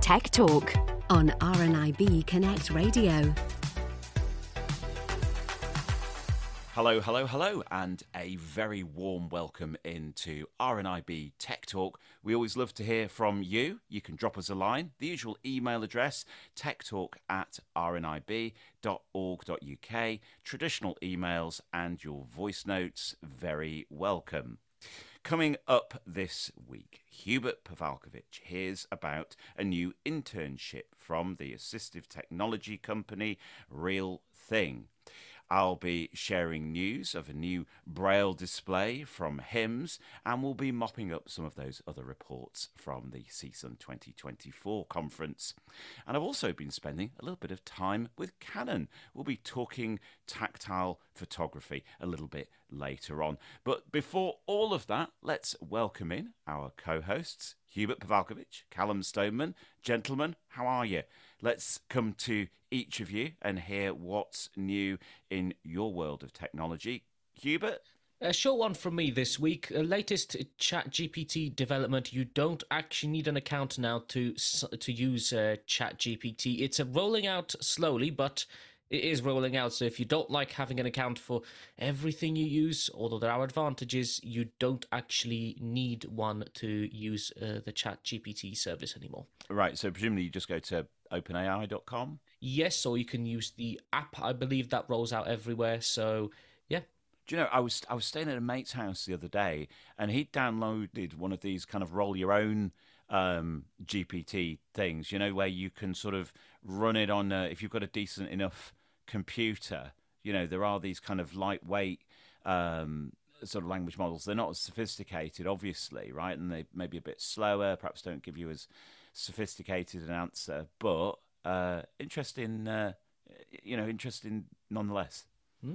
Tech Talk on RNIB Connect Radio. Hello, hello, hello, and a very warm welcome into RNIB Tech Talk. We always love to hear from you. You can drop us a line. The usual email address, techtalk@rnib.org.uk. Traditional emails and your voice notes, very welcome. Coming up this week, Hubert Pavalkovich hears about a new internship from the assistive technology company Real Thing. I'll be sharing news of a new Braille display from HIMSS, and we'll be mopping up some of those other reports from the CSUN 2024 conference. And I've also been spending a little bit of time with Canon. We'll be talking tactile photography a little bit later on. But before all of that, let's welcome in our co-hosts, Hubert Pavalkovich, Callum Stoneman. Gentlemen, how are you? Let's come to each of you and hear what's new in your world of technology. Hubert? A short one from me this week. Latest ChatGPT development. You don't actually need an account now to use ChatGPT. It's rolling out slowly, but it is rolling out. So if you don't like having an account for everything you use, although there are advantages, you don't actually need one to use the ChatGPT service anymore. Right, so presumably you just go to openai.com? Yes, or you can use the app. I believe that rolls out everywhere. So, yeah. Do you know, I was staying at a mate's house the other day, and he'd downloaded one of these kind of roll your own GPT things, you know, where you can sort of run it on, if you've got a decent enough computer, you know, there are these kind of lightweight sort of language models. They're not as sophisticated, obviously, right? And they may be a bit slower, perhaps don't give you as sophisticated an answer, but interesting nonetheless.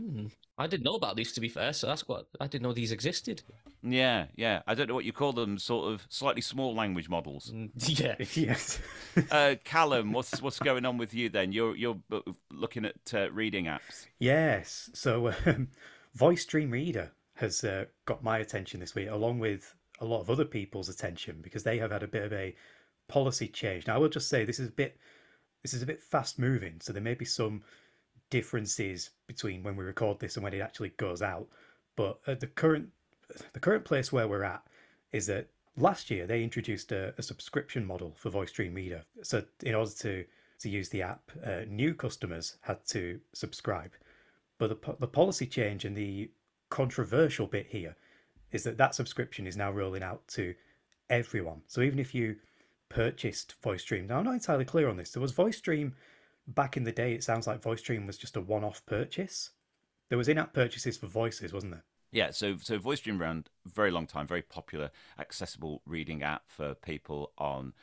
I didn't know about these, to be fair, so I didn't know these existed. Yeah. I don't know what you call them, sort of slightly small language models. Yeah. Yes. Callum, what's going on with you then? You're looking at reading apps. Yes. So VoiceStream Reader has got my attention this week, along with a lot of other people's attention, because they have had a bit of a policy change. Now, I will just say this is a bit fast moving, so there may be some differences between when we record this and when it actually goes out. But at the current place where we're at is that last year they introduced a subscription model for VoiceStream Reader. So in order to use the app, new customers had to subscribe. But the policy change and the controversial bit here is that subscription is now rolling out to everyone. So even if you purchased VoiceStream, now I'm not entirely clear on this. There was VoiceStream back in the day. It sounds like VoiceStream was just a one-off purchase. There was in-app purchases for voices, wasn't there? Yeah, so VoiceStream around a very long time, very popular, accessible reading app for people on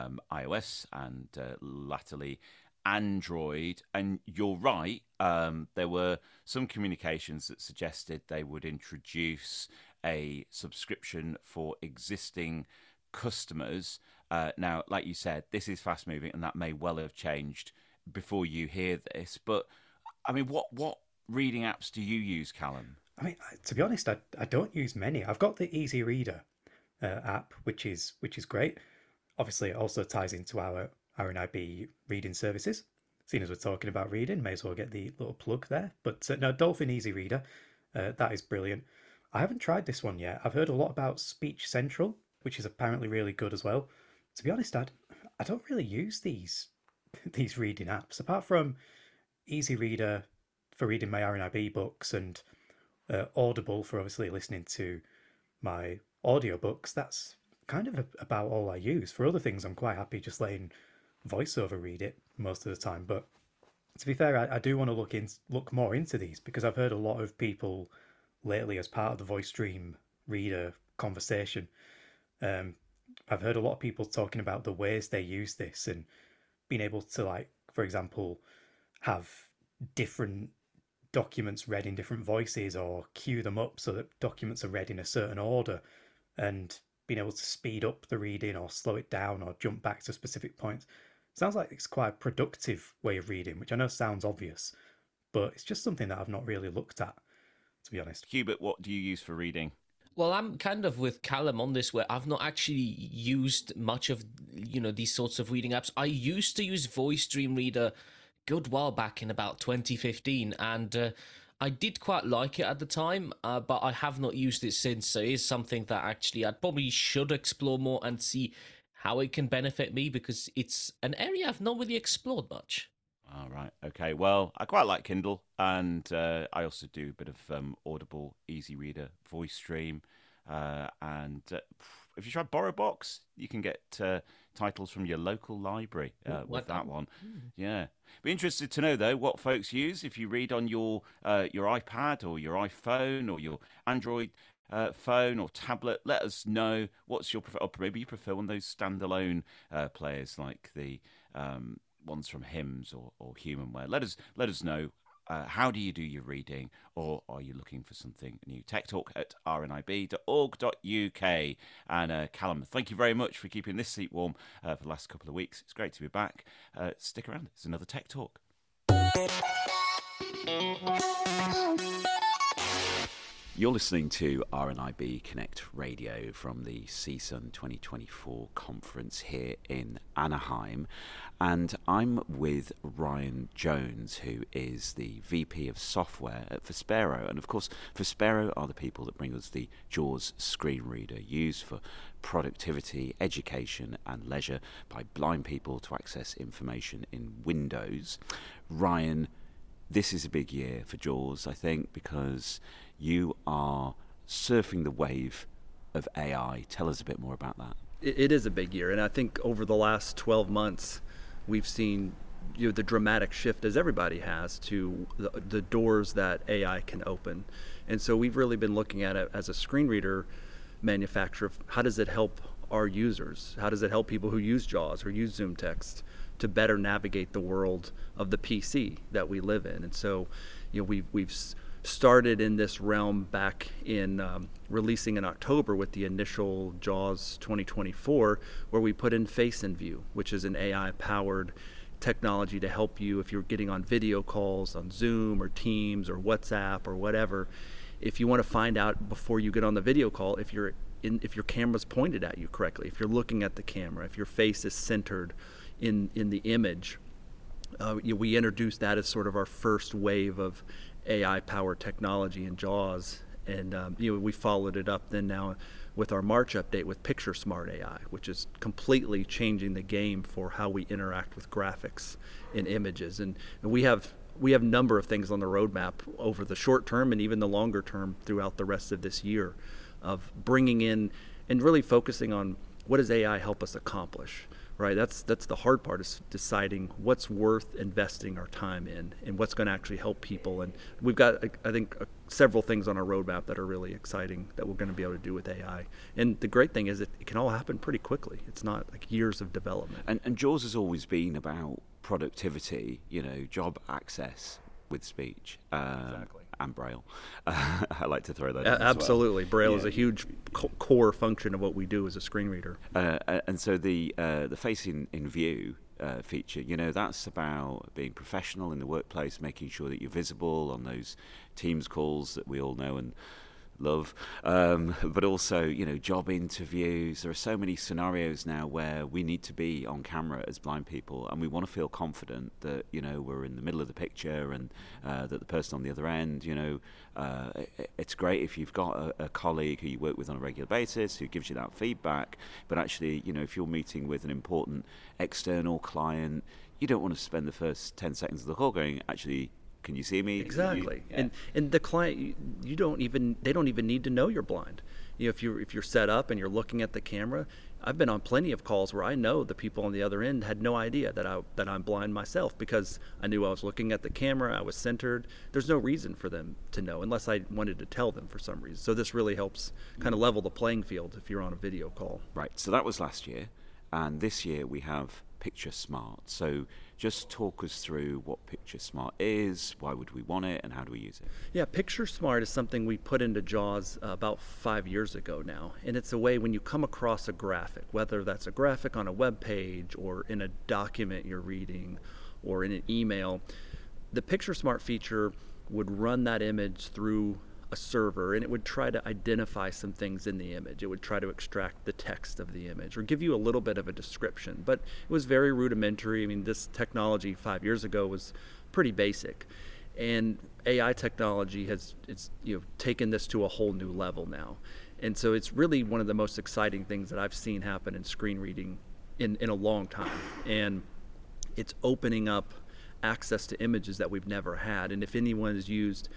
iOS and latterly Android. And you're right, there were some communications that suggested they would introduce a subscription for existing customers. Now, like you said, this is fast moving, and that may well have changed before you hear this. But I mean, what reading apps do you use, Callum? I mean, to be honest, I don't use many. I've got the Easy Reader app, which is great. Obviously, it also ties into our RNIB reading services. Seeing as we're talking about reading, may as well get the little plug there. But no, Dolphin Easy Reader, that is brilliant. I haven't tried this one yet. I've heard a lot about Speech Central, which is apparently really good as well. To be honest, I don't really use these reading apps, apart from Easy Reader for reading my RNIB books and Audible for obviously listening to my audiobooks. That's kind of about all I use. For other things, I'm quite happy just letting VoiceOver read it most of the time. But to be fair, I do want to look more into these, because I've heard a lot of people lately, as part of the VoiceStream Reader conversation, I've heard a lot of people talking about the ways they use this and being able to, like, for example, have different documents read in different voices, or queue them up so that documents are read in a certain order, and being able to speed up the reading or slow it down or jump back to specific points. Sounds like it's quite a productive way of reading, which I know sounds obvious, but it's just something that I've not really looked at, to be honest. Hubert, what do you use for reading? Well, I'm kind of with Callum on this, where I've not actually used much of, these sorts of reading apps. I used to use Voice Dream Reader good while back in about 2015, and I did quite like it at the time, but I have not used it since. So it is something that actually I probably should explore more and see how it can benefit me, because it's an area I've not really explored much. All right. Okay. Well, I quite like Kindle, and I also do a bit of Audible, Easy Reader, Voice Stream, and if you try BorrowBox, you can get titles from your local library with that one. Yeah. Be interested to know though what folks use. If you read on your iPad or your iPhone or your Android phone or tablet, let us know what's your prefer. Or maybe you prefer one of those standalone players like the ones from Hims or Humanware. Let us know. How do you do your reading, or are you looking for something new? techtalk@rnib.org.uk. And Callum, thank you very much for keeping this seat warm for the last couple of weeks. It's great to be back. Stick around. It's another Tech Talk. You're listening to RNIB Connect Radio from the CSUN 2024 conference here in Anaheim, and I'm with Ryan Jones, who is the VP of Software at Vispero. And of course, Vispero are the people that bring us the JAWS screen reader, used for productivity, education and leisure by blind people to access information in Windows. Ryan, this is a big year for JAWS, I think, because you are surfing the wave of AI. Tell us a bit more about that. It is a big year, and I think over the last 12 months, we've seen the dramatic shift, as everybody has, to the doors that AI can open. And so we've really been looking at it as a screen reader manufacturer. How does it help our users? How does it help people who use JAWS or use ZoomText to better navigate the world of the PC that we live in? And so, we've started in this realm back in releasing in October with the initial JAWS 2024, where we put in Face in View, which is an AI-powered technology to help you if you're getting on video calls on Zoom or Teams or WhatsApp or whatever. If you want to find out before you get on the video call if your camera's pointed at you correctly, if you're looking at the camera, if your face is centered in the image. We introduced that as sort of our first wave of AI-powered technology in JAWS, and we followed it up then now with our March update with Picture Smart AI, which is completely changing the game for how we interact with graphics in images. And we have a number of things on the roadmap over the short term and even the longer term throughout the rest of this year, of bringing in and really focusing on what does AI help us accomplish. Right, that's the hard part, is deciding what's worth investing our time in and what's going to actually help people. And we've got, I think, several things on our roadmap that are really exciting that we're going to be able to do with AI. And the great thing is it can all happen pretty quickly. It's not like years of development. And JAWS has always been about productivity, job access with speech. Exactly. And Braille. I like to throw that in absolutely. As well. Braille is a huge core function of what we do as a screen reader. And so the Face in View feature, that's about being professional in the workplace, making sure that you're visible on those Teams calls that we all know and love, but also, job interviews. There are so many scenarios now where we need to be on camera as blind people, and we want to feel confident that, we're in the middle of the picture and that the person on the other end, it's great if you've got a colleague who you work with on a regular basis who gives you that feedback, but actually, if you're meeting with an important external client, you don't want to spend the first 10 seconds of the call going, actually, can you see me? Exactly. And the client, they don't even need to know you're blind. If you're set up and you're looking at the camera, I've been on plenty of calls where I know the people on the other end had no idea that I'm blind myself, because I knew I was looking at the camera, I was centered. There's no reason for them to know unless I wanted to tell them for some reason. So this really helps kind of level the playing field if you're on a video call. Right. So that was last year, and this year we have Picture Smart. So just talk us through what Picture Smart is, why would we want it, and how do we use it? Yeah, Picture Smart is something we put into JAWS about 5 years ago now. And it's a way when you come across a graphic, whether that's a graphic on a web page or in a document you're reading or in an email, the Picture Smart feature would run that image through a server, and it would try to identify some things in the image. It would try to extract the text of the image or give you a little bit of a description, but it was very rudimentary. I mean, this technology 5 years ago was pretty basic, and AI technology has taken this to a whole new level now. And so it's really one of the most exciting things that I've seen happen in screen reading in a long time. And it's opening up access to images that we've never had. And if anyone has used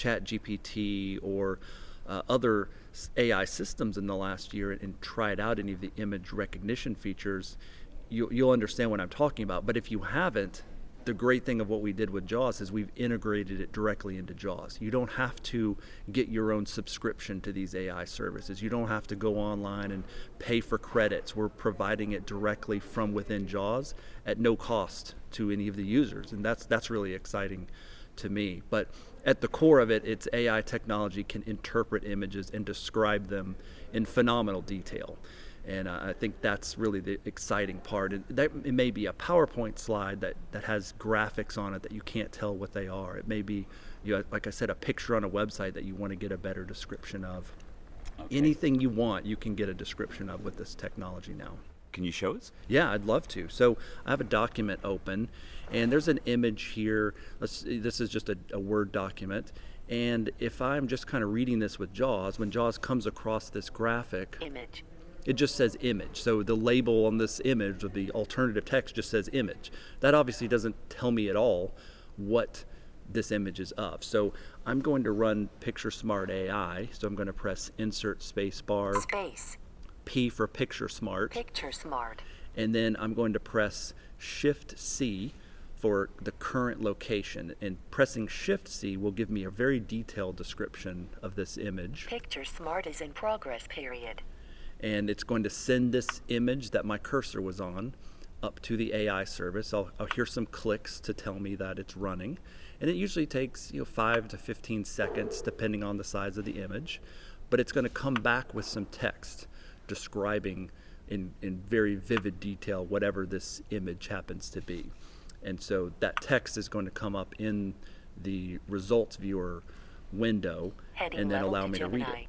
ChatGPT or other AI systems in the last year and tried out any of the image recognition features, you'll understand what I'm talking about. But if you haven't, the great thing of what we did with JAWS is we've integrated it directly into JAWS. You don't have to get your own subscription to these AI services. You don't have to go online and pay for credits. We're providing it directly from within JAWS at no cost to any of the users, and that's really exciting to me. But at the core of it, it's AI technology can interpret images and describe them in phenomenal detail. And I think that's really the exciting part. And that, it may be a PowerPoint slide that has graphics on it that you can't tell what they are. It may be, like I said, a picture on a website that you want to get a better description of. Okay. Anything you want, you can get a description of with this technology now. Can you show us? Yeah, I'd love to. So I have a document open, and there's an image here. This is just a Word document. And if I'm just kind of reading this with JAWS, when JAWS comes across this graphic, image, it just says image. So the label on this image or the alternative text just says image. That obviously doesn't tell me at all what this image is of. So I'm going to run Picture Smart AI. So I'm going to press Insert Space Bar. Space. P for Picture Smart. Picture Smart. And then I'm going to press Shift C for the current location. And pressing Shift C will give me a very detailed description of this image. Picture Smart is in progress, period. And it's going to send this image that my cursor was on up to the AI service. I'll hear some clicks to tell me that it's running, and it usually takes 5 to 15 seconds depending on the size of the image, but it's going to come back with some text describing in very vivid detail whatever this image happens to be. And so that text is going to come up in the results viewer window Heading and then allow me to read Gemini. it.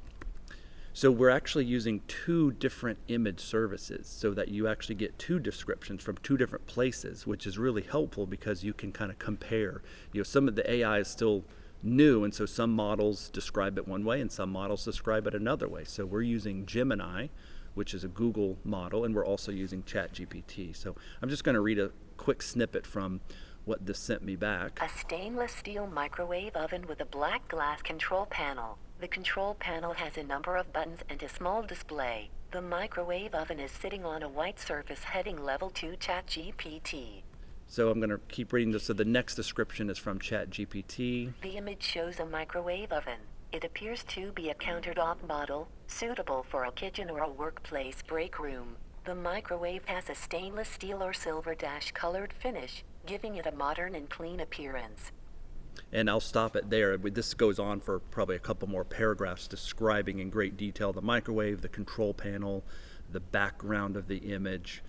So we're actually using 2 different image services so that you actually get 2 descriptions from 2 different places, which is really helpful because you can kind of compare. Some of the AI is still new, and so some models describe it one way and some models describe it another way. So we're using Gemini, which is a Google model, and we're also using ChatGPT. So I'm just going to read a quick snippet from what this sent me back. A stainless steel microwave oven with a black glass control panel. The control panel has a number of buttons and a small display. The microwave oven is sitting on a white surface heading level 2 ChatGPT. So I'm going to keep reading this. So the next description is from ChatGPT. The image shows a microwave oven. It appears to be a countertop model, suitable for a kitchen or a workplace break room. The microwave has a stainless steel or silver-colored finish, giving it a modern and clean appearance. And I'll stop it there. This goes on for probably a couple more paragraphs describing in great detail the microwave, the control panel, the background of the image.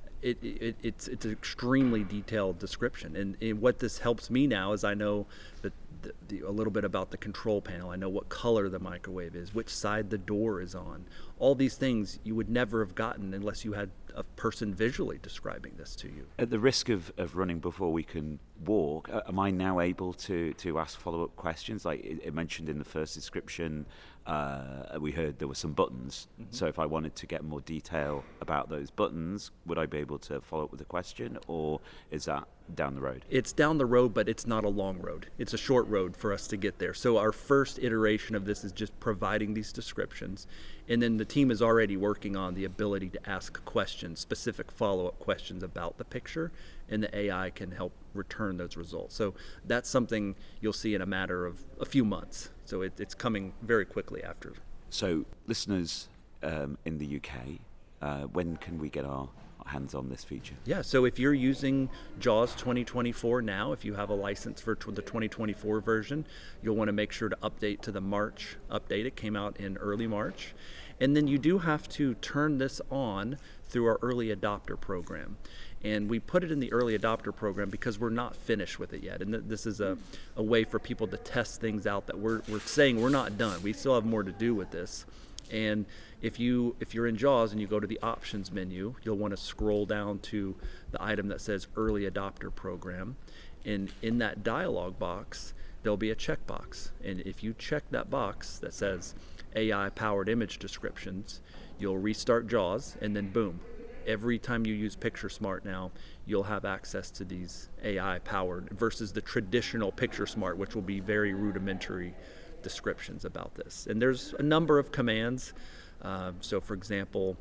It's an extremely detailed description. And what this helps me now is I know that a little bit about the control panel. I know what color the microwave is, which side the door is on. All these things you would never have gotten unless you had a person visually describing this to you. At the risk of running before we can walk, am I now able to ask follow-up questions? Like it mentioned in the first description, we heard there were some buttons. Mm-hmm. So if I wanted to get more detail about those buttons, would I be able to follow up with a question, or is that down the road? It's down the road, but it's not a long road. It's a short road for us to get there. So our first iteration of this is just providing these descriptions, and then the team is already working on the ability to ask questions, specific follow-up questions about the picture, and the AI can help return those results. So that's something you'll see in a matter of a few months. So it's coming very quickly after. So listeners in the UK, when can we get our hands on this feature? Yeah, so if you're using JAWS 2024 now, if you have a license for the 2024 version, you'll want to make sure to update to the March update. It came out in early March. And then you do have to turn this on through our early adopter program. And we put it in the early adopter program because we're not finished with it yet. And this is a way for people to test things out that we're saying we're not done. We still have more to do with this. And if you're in JAWS and you go to the options menu, you'll want to scroll down to the item that says early adopter program. And in that dialog box, there'll be a checkbox. And if you check that box that says AI powered image descriptions, you'll restart JAWS, and then boom. Every time you use PictureSmart now, you'll have access to these AI powered versus the traditional PictureSmart, which will be very rudimentary descriptions about this. And there's a number of commands. So for example,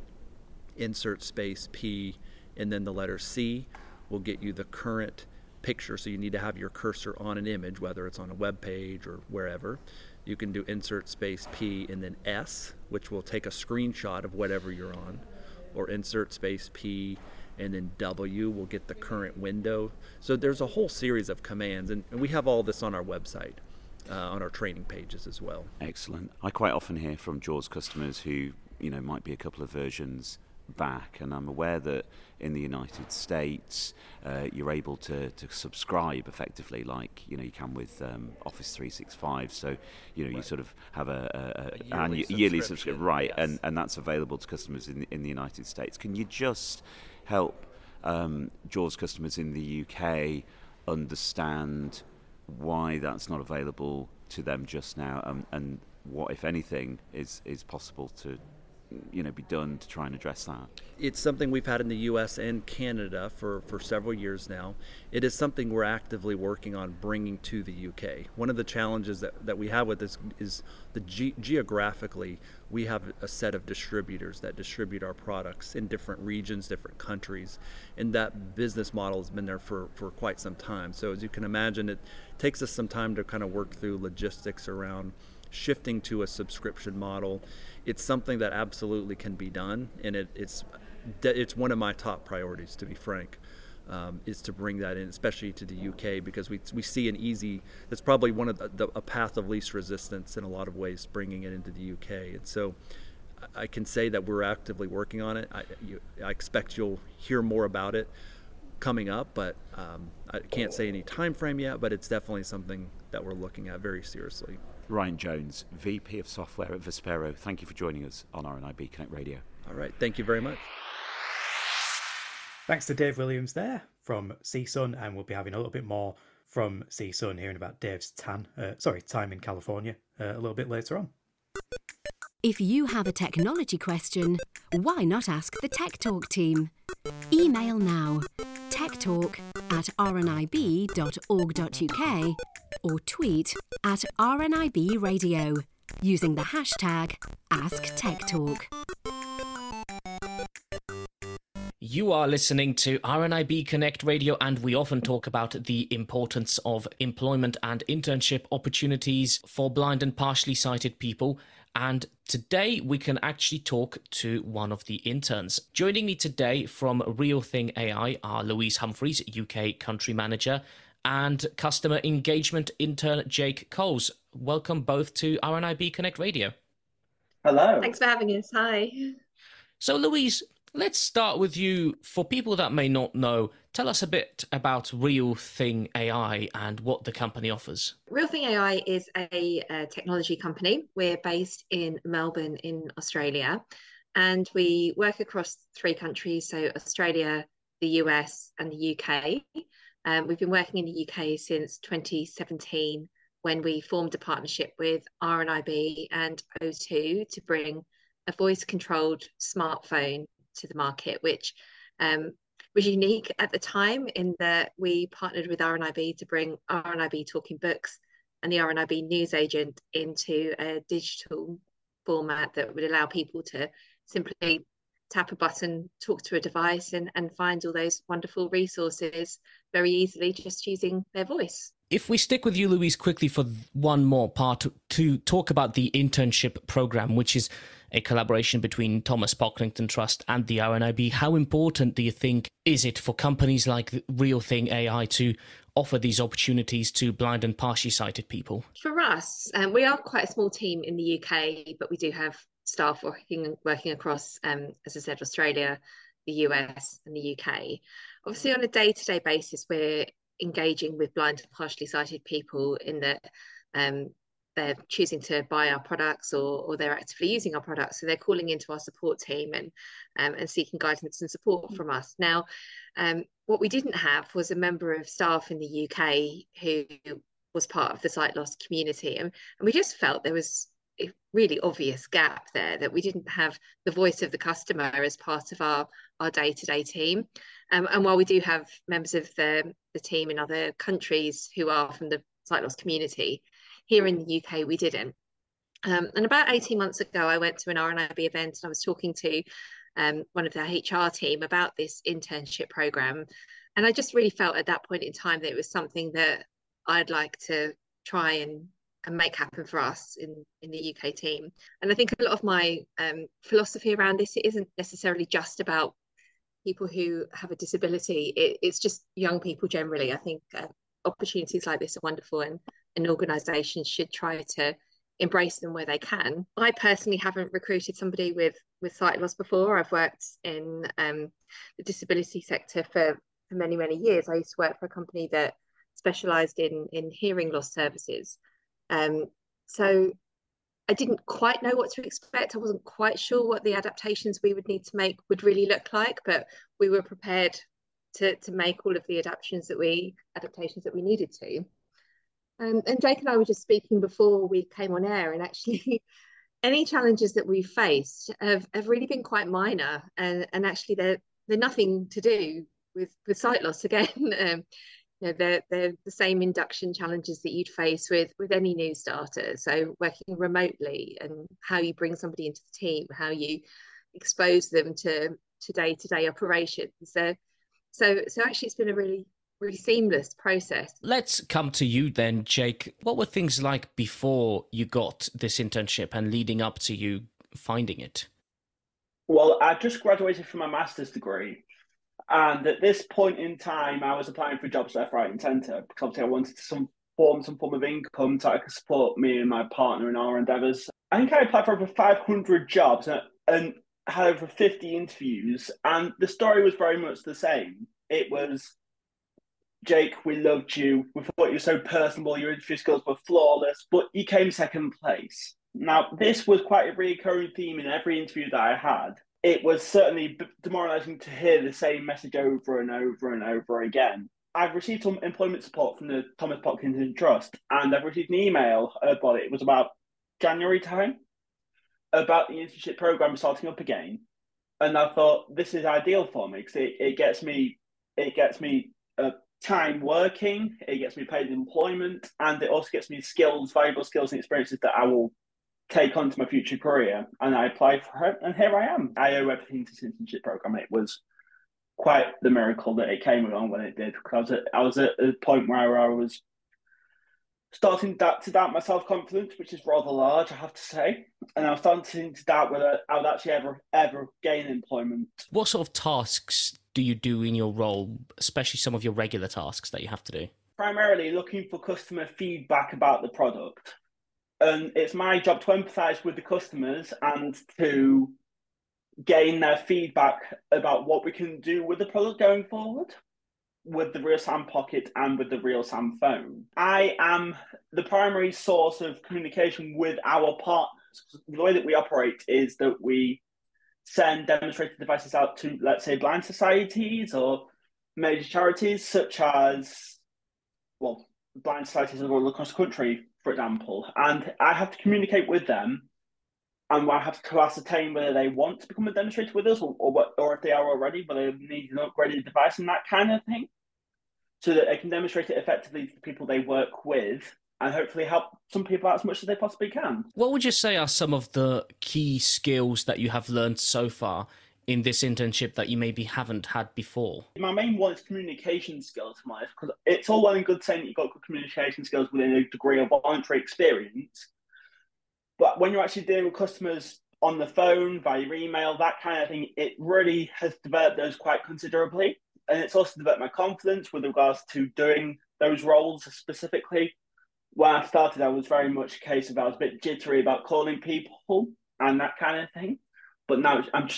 insert space P and then the letter C will get you the current picture. So you need to have your cursor on an image, whether it's on a web page or wherever. You can do insert space P and then S, which will take a screenshot of whatever you're on, or insert space P and then W will get the current window. So there's a whole series of commands, and we have all this on our website, on our training pages as well. Excellent. I quite often hear from JAWS customers who, might be a couple of versions back, and I'm aware that in the United States you're able to subscribe effectively, like you can with Office 365. So you sort of have a yearly subscription, right? Yes. And that's available to customers in the United States. Can you just help JAWS customers in the UK understand why that's not available to them just now, and what, if anything, is possible to be done to try and address that? It's something we've had in the U.S. and Canada for several years now. It is something we're actively working on bringing to the U.K. One of the challenges that we have with this is geographically, we have a set of distributors that distribute our products in different regions, different countries, and that business model has been there for quite some time. So as you can imagine, it takes us some time to kind of work through logistics around shifting to a subscription model. It's something that absolutely can be done, and it's one of my top priorities, to be frank, is to bring that in, especially to the UK, because we see that's probably one of a path of least resistance in a lot of ways, bringing it into the UK. And so I can say that we're actively working on it. I expect you'll hear more about it coming up, but I can't say any time frame yet, but it's definitely something that we're looking at very seriously. Ryan Jones, VP of Software at Vispero, thank you for joining us on RNIB Connect Radio. All right, thank you very much. Thanks to Dave Williams there from CSUN, and we'll be having a little bit more from CSUN, hearing about Dave's time in California a little bit later on. If you have a technology question, why not ask the Tech Talk team? Email now, techtalk@rnib.org.uk, or tweet at RNIB Radio using the hashtag AskTechTalk. You are listening to RNIB Connect Radio, and we often talk about the importance of employment and internship opportunities for blind and partially sighted people. And today we can actually talk to one of the interns. Joining me today from Real Thing AI are Louise Humphreys, UK Country Manager, and Customer Engagement Intern Jake Coles. Welcome both to RNIB Connect Radio. Hello. Thanks for having us. Hi. So Louise, let's start with you. For people that may not know, tell us a bit about Real Thing AI and what the company offers. Real Thing AI is a technology company. We're based in Melbourne in Australia, and we work across 3 countries, so Australia, the US and the UK. We've been working in the UK since 2017, when we formed a partnership with RNIB and O2 to bring a voice-controlled smartphone to the market, which was unique at the time in that we partnered with RNIB to bring RNIB Talking Books and the RNIB Newsagent into a digital format that would allow people to simply tap a button, talk to a device, and find all those wonderful resources very easily just using their voice. If we stick with you, Louise, quickly for one more part to talk about the internship program, which is a collaboration between Thomas Pocklington Trust and the RNIB, how important do you think is it for companies like Real Thing AI to offer these opportunities to blind and partially sighted people? For us, we are quite a small team in the UK, but we do have staff working across, as I said, Australia, the US and the UK. Obviously, on a day-to-day basis, we're engaging with blind and partially sighted people in that they're choosing to buy our products or they're actively using our products. So they're calling into our support team and seeking guidance and support from us. Now, what we didn't have was a member of staff in the UK who was part of the sight loss community. And we just felt there was a really obvious gap there, that we didn't have the voice of the customer as part of our day-to-day team. And while we do have members of the team in other countries who are from the sight loss community, here in the UK, we didn't. And about 18 months ago, I went to an RNIB event and I was talking to one of their HR team about this internship program. And I just really felt at that point in time that it was something that I'd like to try and make happen for us in the UK team. And I think a lot of my philosophy around this, it isn't necessarily just about people who have a disability. It's just young people generally. I think opportunities like this are wonderful, and organisations should try to embrace them where they can. I personally haven't recruited somebody with sight loss before. I've worked in the disability sector for many, many years. I used to work for a company that specialised in hearing loss services. So I didn't quite know what to expect. I wasn't quite sure what the adaptations we would need to make would really look like, but we were prepared to make all of the adaptations that we needed to. And Jake and I were just speaking before we came on air, and actually any challenges that we've faced have really been quite minor, and actually they're nothing to do with sight loss. Again, they're the same induction challenges that you'd face with any new starter. So working remotely and how you bring somebody into the team, how you expose them to day-to-day operations. So actually it's been a really seamless process. Let's come to you then, Jake. What were things like before you got this internship and leading up to you finding it? Well, I just graduated from my master's degree. And at this point in time, I was applying for jobs left, right, and centre because obviously I wanted some form of income so I could support me and my partner in our endeavours. I think I applied for over 500 jobs and had over 50 interviews, and the story was very much the same. It was, Jake, we loved you. We thought you were so personable. Your interview skills were flawless, but you came second place. Now, this was quite a recurring theme in every interview that I had. It was certainly demoralising to hear the same message over and over and over again. I've received some employment support from the Thomas Pocklington Trust, and I've received an email about it. It was about January time, about the internship programme starting up again. And I thought, this is ideal for me because it gets me time working, it gets me paid employment, and it also gets me valuable skills and experiences that I will take on to my future career. And I applied for it, and here I am. I owe everything to this internship program. It was quite the miracle that it came along when it did, because I was at a point where I was starting to doubt my self-confidence, which is rather large, I have to say. And I was starting to doubt whether I would actually ever gain employment. What sort of tasks do you do in your role, especially some of your regular tasks that you have to do? Primarily looking for customer feedback about the product. And it's my job to empathise with the customers and to gain their feedback about what we can do with the product going forward, with the RealSam Pocket and with the RealSam phone. I am the primary source of communication with our partners. The way that we operate is that we send demonstrator devices out to, let's say, blind societies or major charities such as, well, blind societies all across the country, for example. And I have to communicate with them, and I have to ascertain whether they want to become a demonstrator with us or if they are already, whether they need an upgraded device and that kind of thing, so that they can demonstrate it effectively to the people they work with and hopefully help some people out as much as they possibly can. What would you say are some of the key skills that you have learned so far in this internship that you maybe haven't had before? My main one is communication skills, because it's all well and good saying that you've got good communication skills within a degree of voluntary experience. But when you're actually dealing with customers on the phone, via email, that kind of thing, it really has developed those quite considerably. And it's also developed my confidence with regards to doing those roles specifically. When I started, I was very much a case of I was a bit jittery about calling people and that kind of thing. But now I'm just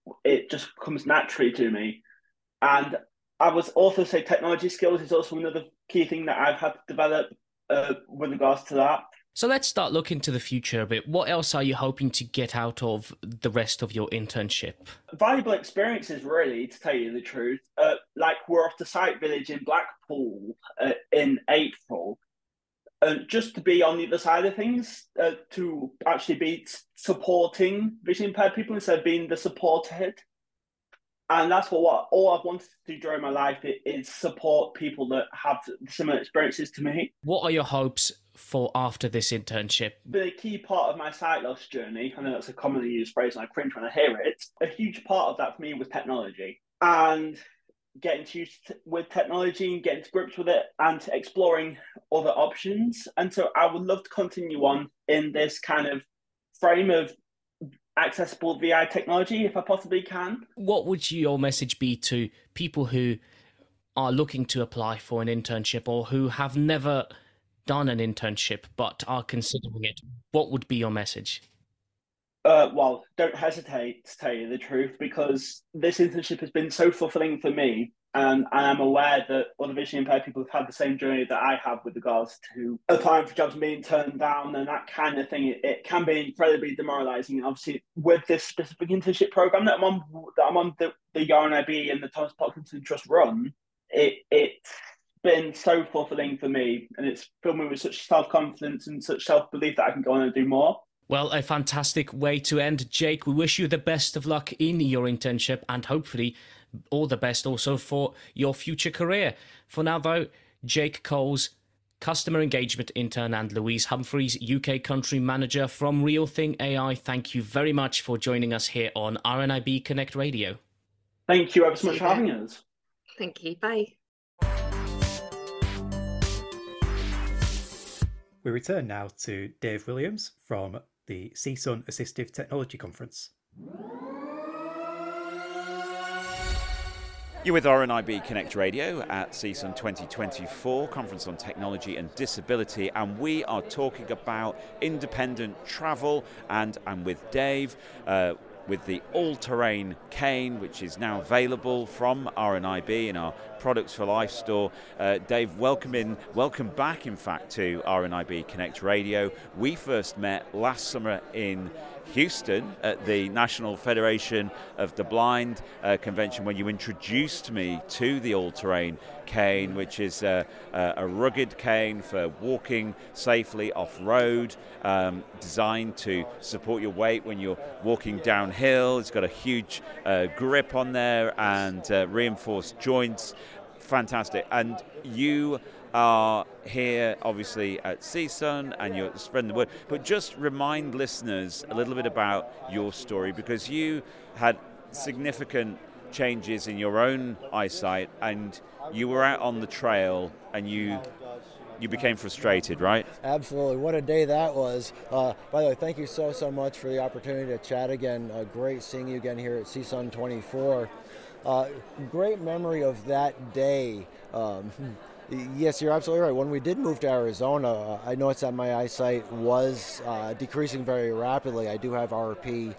it just comes naturally to me. And I would also say technology skills is also another key thing that I've had to develop with regards to that. So let's start looking to the future a bit. What else are you hoping to get out of the rest of your internship? Valuable experiences, really, to tell you the truth. Like we're off to Site Village in Blackpool in April. Just to be on the other side of things, to actually be supporting visually impaired people instead of being the supported. And that's what all I've wanted to do during my life is support people that have similar experiences to me. What are your hopes for after this internship? The key part of my sight loss journey, I know that's a commonly used phrase and I cringe when I hear it, a huge part of that for me was technology. And getting to use with technology and getting to grips with it and exploring other options. And so I would love to continue on in this kind of frame of accessible VI technology if I possibly can. What would your message be to people who are looking to apply for an internship or who have never done an internship but are considering it? What would be your message? Well, don't hesitate to tell you the truth, because this internship has been so fulfilling for me. And I'm aware that other visually impaired people have had the same journey that I have with regards to applying for jobs and being turned down and that kind of thing. It can be incredibly demoralising. And obviously, with this specific internship programme that I'm on the RNIB and the Thomas Pocklington Trust run, it's been so fulfilling for me, and it's filled me with such self-confidence and such self-belief that I can go on and do more. Well, a fantastic way to end. Jake, we wish you the best of luck in your internship and hopefully all the best also for your future career. For now, though, Jake Coles, Customer Engagement Intern, and Louise Humphreys, UK Country Manager from Real Thing AI, thank you very much for joining us here on RNIB Connect Radio. Thank you ever so much for having us. Thank you. Bye. We return now to Dave Williams from the CSUN Assistive Technology Conference. You're with RNIB Connect Radio at CSUN 2024, Conference on Technology and Disability, and we are talking about independent travel, and I'm with Dave with the all-terrain cane, which is now available from RNIB in our Products for Life store. Dave, welcome back, in fact, to RNIB Connect Radio. We first met last summer in Houston at the National Federation of the Blind convention, when you introduced me to the all-terrain cane, which is a rugged cane for walking safely off-road, designed to support your weight when you're walking downhill. It's got a huge grip on there and reinforced joints. Fantastic. And you are here obviously at CSUN and you're spreading the word, but just remind listeners a little bit about your story, because you had significant changes in your own eyesight and you were out on the trail and you became frustrated, right? Absolutely. What a day that was. By the way, thank you so much for the opportunity to chat again. Great seeing you again here at CSUN 24. Great memory of that day. Yes, you're absolutely right. When we did move to Arizona, I noticed that my eyesight was decreasing very rapidly. I do have RP.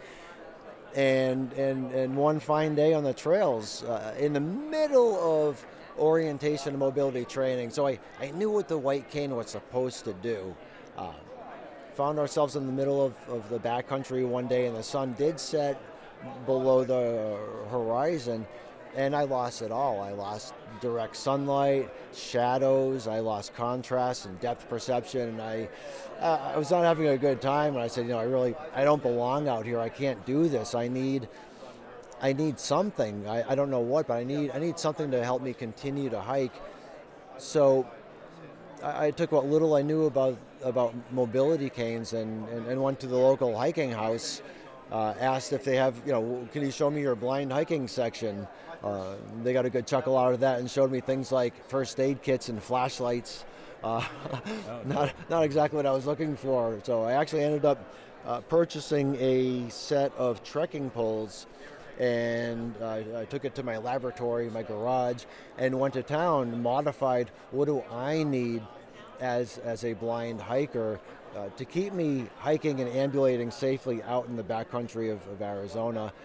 And one fine day on the trails, in the middle of orientation and mobility training, so I knew what the white cane was supposed to do. Found ourselves in the middle of the backcountry one day, and the sun did set below the horizon, and I lost it all. I lost direct sunlight, shadows, I lost contrast and depth perception, and I was not having a good time, and I said, I don't belong out here. I can't do this. I need something. I don't know what, but I need something to help me continue to hike. So I took what little I knew about mobility canes and went to the local hiking house. Asked if they have, can you show me your blind hiking section? They got a good chuckle out of that and showed me things like first aid kits and flashlights. Not exactly what I was looking for. So I actually ended up purchasing a set of trekking poles, and I took it to my laboratory, my garage, and went to town, modified what do I need as a blind hiker to keep me hiking and ambulating safely out in the backcountry of Arizona.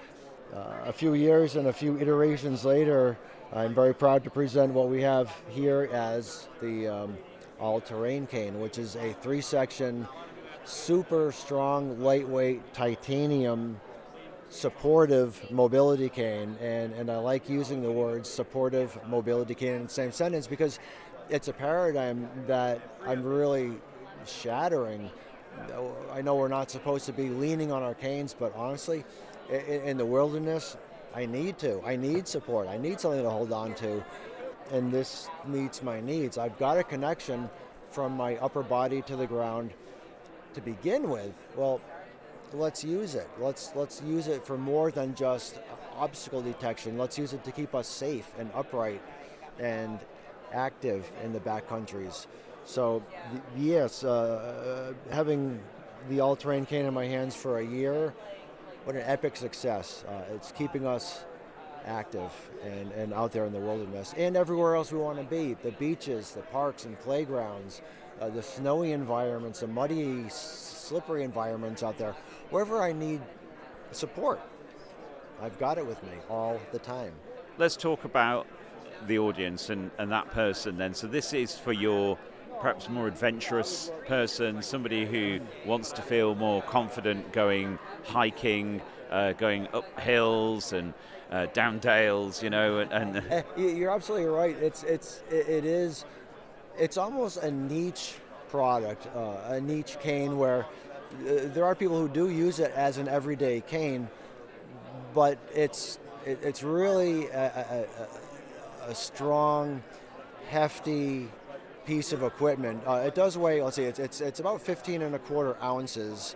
A few years and a few iterations later, I'm very proud to present what we have here as the all-terrain cane, which is a 3-section, super strong, lightweight, titanium supportive mobility cane. And I like using the word supportive mobility cane in the same sentence because it's a paradigm that I'm really shattering. I know we're not supposed to be leaning on our canes, but honestly, in the wilderness, I need support. I need something to hold on to, and this meets my needs. I've got a connection from my upper body to the ground to begin with. Well, let's use it. Let's use it for more than just obstacle detection. Let's use it to keep us safe and upright and active in the backcountries. So yes, having the all-terrain cane in my hands for a year, what an epic success. It's keeping us active and out there in the wilderness and everywhere else we want to be. The beaches, the parks and playgrounds, the snowy environments, the muddy, slippery environments out there. Wherever I need support, I've got it with me all the time. Let's talk about the audience and that person then. So this is for your perhaps more adventurous person, somebody who wants to feel more confident going hiking, going up hills and down dales, you know. And you're absolutely right. It's almost a niche product, a niche cane where there are people who do use it as an everyday cane, but it's really a strong, hefty piece of equipment. It does weigh, let's see, it's about 15 1/4 ounces.